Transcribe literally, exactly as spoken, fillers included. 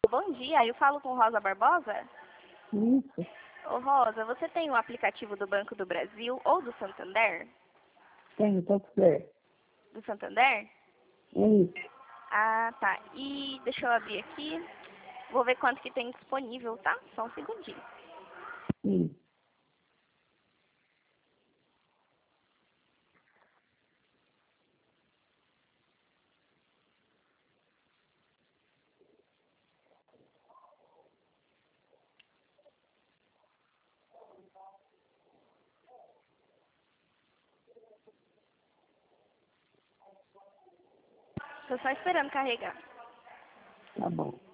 Bom dia, eu falo com Rosa Barbosa. Isso, Ô Rosa, você tem o aplicativo do Banco do Brasil ou do Santander? tenho, pode ser. Do Santander? É isso. Ah, tá. E deixa eu abrir aqui. Vou ver quanto que tem disponível, tá? Só um segundinho. Sim. Tô só esperando carregar. Tá bom.